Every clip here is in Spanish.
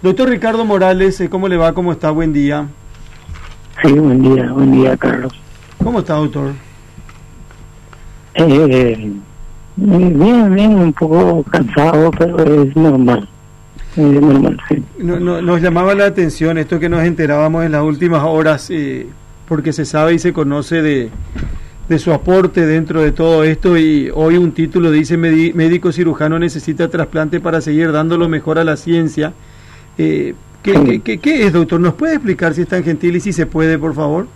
Doctor Ricardo Morales, ¿cómo le va? ¿Cómo está? Buen día. Sí, buen día, Carlos. ¿Cómo está, doctor? Bien, un poco cansado, pero es normal. Sí. Nos llamaba la atención esto que nos enterábamos en las últimas horas, porque se sabe y se conoce de su aporte dentro de todo esto, y hoy un título dice: médico cirujano necesita trasplante para seguir dando lo mejor a la ciencia. ¿Qué es, doctor? ¿Nos puede explicar, si es tan gentil y si se puede, por favor?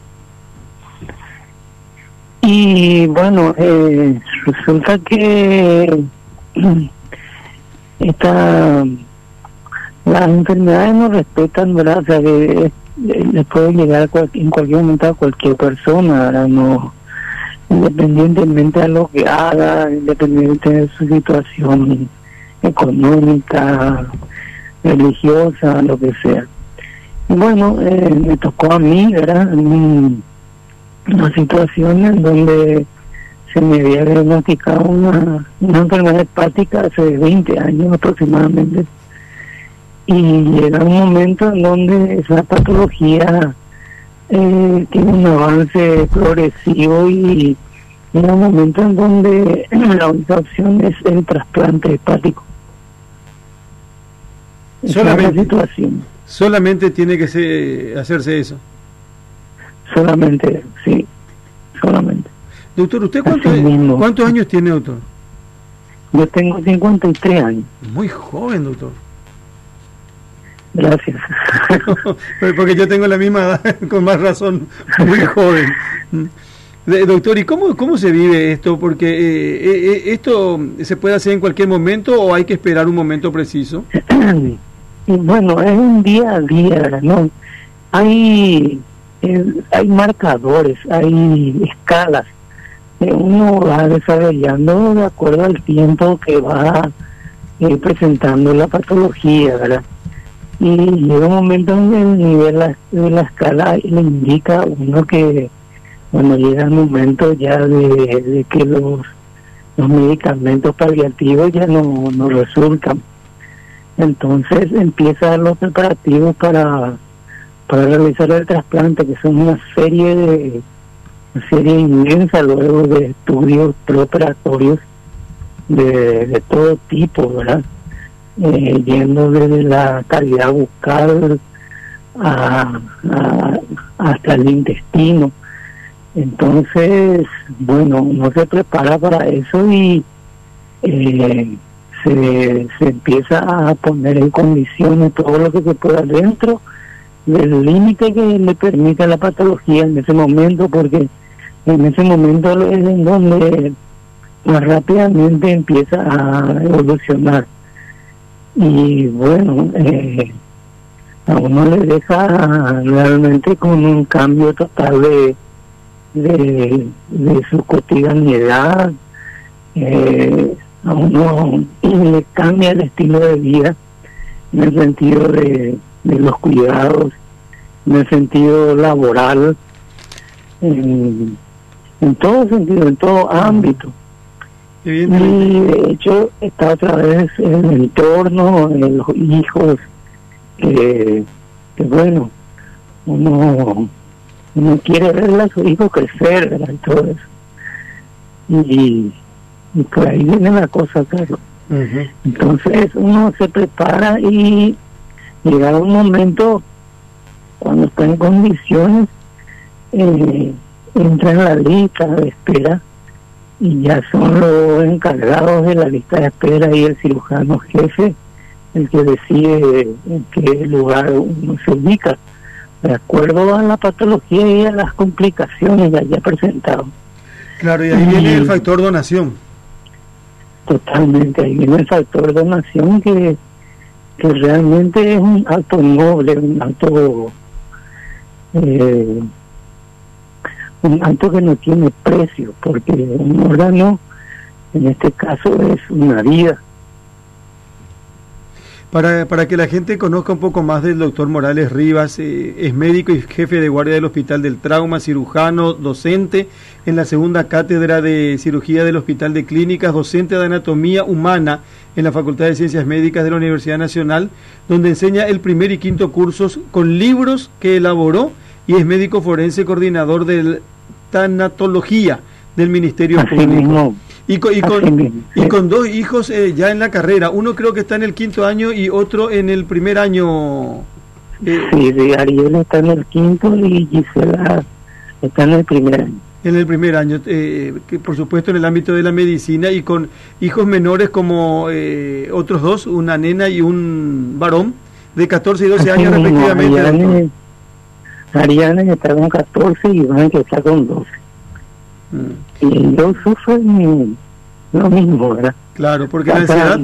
Y bueno, resulta que las enfermedades no respetan, ¿verdad? O sea, que le puede llegar en cualquier momento a cualquier persona, ¿verdad? No, independientemente de lo que haga, independientemente de su situación económica, religiosa, lo que sea. Y bueno, me tocó a mí, ¿verdad? Una situación en donde se me había diagnosticado una enfermedad hepática hace 20 años aproximadamente, y llega un momento en donde esa patología tiene un avance progresivo, y llega un momento en donde la única opción es el trasplante hepático. Solamente tiene que hacerse eso. Solamente. Doctor, ¿usted cuántos años tiene, doctor? Yo tengo 53 años. Muy joven, doctor. Gracias. Porque yo tengo la misma edad, con más razón, muy joven. Doctor, ¿y cómo se vive esto? Porque ¿esto se puede hacer en cualquier momento o hay que esperar un momento preciso? Y bueno, es un día a día, ¿no? Hay marcadores, hay escalas. Uno va desarrollando de acuerdo al tiempo que va presentando la patología, ¿verdad? Y llega un momento en el nivel de la escala le indica a uno que, bueno, llega el momento ya de que los medicamentos paliativos ya no resultan. Entonces empiezan los preparativos para realizar el trasplante, que son una serie inmensa luego de estudios preoperatorios de todo tipo, ¿verdad? Yendo desde la cavidad bucal hasta el intestino. Entonces, bueno, uno se prepara para eso y se empieza a poner en condiciones todo lo que se pueda dentro del límite que le permite la patología en ese momento, porque en ese momento es en donde más rápidamente empieza a evolucionar. Y bueno, a uno le deja realmente con un cambio total de su cotidianidad. A uno le cambia el estilo de vida en el sentido de los cuidados, en el sentido laboral, en todo sentido, en todo ámbito. Y de hecho está otra vez en el entorno, en los hijos, que bueno, uno quiere ver a sus hijos crecer, ¿verdad? Y todo eso. Y por ahí viene la cosa, Carlos. Uh-huh. Entonces uno se prepara y llega un momento cuando está en condiciones, entra en la lista de espera, y ya son los encargados de la lista de espera y el cirujano jefe el que decide en qué lugar uno se ubica, de acuerdo a la patología y a las complicaciones ya presentadas. Claro, y ahí viene el factor donación. Totalmente, ahí viene el factor donación que realmente es un acto noble, un acto que no tiene precio, porque un órgano, en este caso, es una vida. Para que la gente conozca un poco más del doctor Morales Rivas, es médico y jefe de guardia del Hospital del Trauma, cirujano, docente en la segunda cátedra de cirugía del Hospital de Clínicas, docente de anatomía humana en la Facultad de Ciencias Médicas de la Universidad Nacional, donde enseña el primer y quinto cursos con libros que elaboró, y es médico forense coordinador de tanatología del Ministerio Público. Y con dos hijos ya en la carrera. Uno creo que está en el 5º año y otro en el primer año. Sí, Ariel está en el 5º y Gisela está en el primer año. En el primer año, que por supuesto en el ámbito de la medicina, y con hijos menores como otros dos, una nena y un varón de 14 y 12 años respectivamente. Ariane está con 14 y Iván que está con 12. Y yo sufro lo mismo, ¿verdad? Claro, porque la ansiedad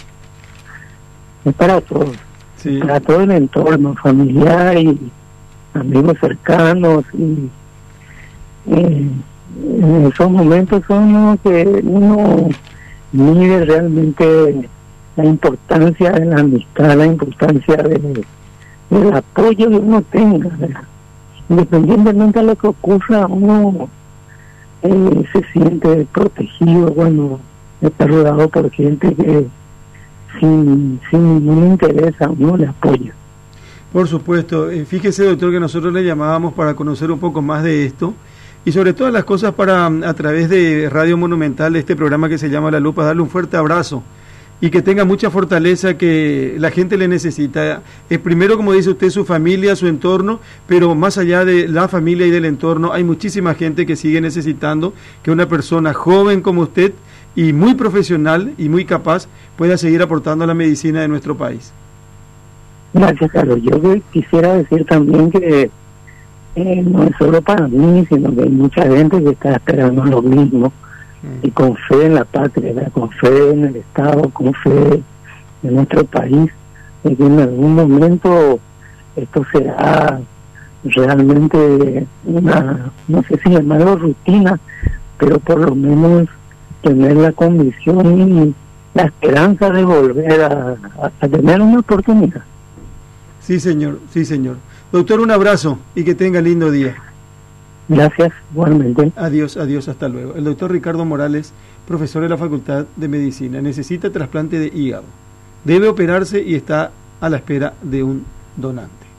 es para todos, sí, para todo el entorno familiar y amigos cercanos, y en esos momentos son los que uno mide realmente la importancia de la amistad, la importancia del apoyo que uno tenga, ¿verdad? Independientemente de lo que ocurra, uno se siente protegido cuando está rodeado por gente que sin ningún interés a uno le apoya. Por supuesto. Fíjese, doctor, que nosotros le llamábamos para conocer un poco más de esto, y sobre todas las cosas para, a través de Radio Monumental, este programa que se llama La Lupa, darle un fuerte abrazo y que tenga mucha fortaleza, que la gente le necesita. Primero, como dice usted, su familia, su entorno, pero más allá de la familia y del entorno, hay muchísima gente que sigue necesitando que una persona joven como usted, y muy profesional y muy capaz, pueda seguir aportando a la medicina de nuestro país. Gracias, Carlos. Yo quisiera decir también que no es solo para mí, sino que hay mucha gente que está esperando lo mismo, y con fe en la patria, ¿verdad? Con fe en el Estado, con fe en nuestro país, de que en algún momento esto será realmente una, no sé si llamarlo rutina, pero por lo menos tener la condición y la esperanza de volver a tener una oportunidad. Sí, señor, sí, señor. Doctor, un abrazo y que tenga lindo día. Gracias, igualmente. Adiós, adiós, hasta luego. El doctor Ricardo Morales, profesor de la Facultad de Medicina, necesita trasplante de hígado. Debe operarse y está a la espera de un donante.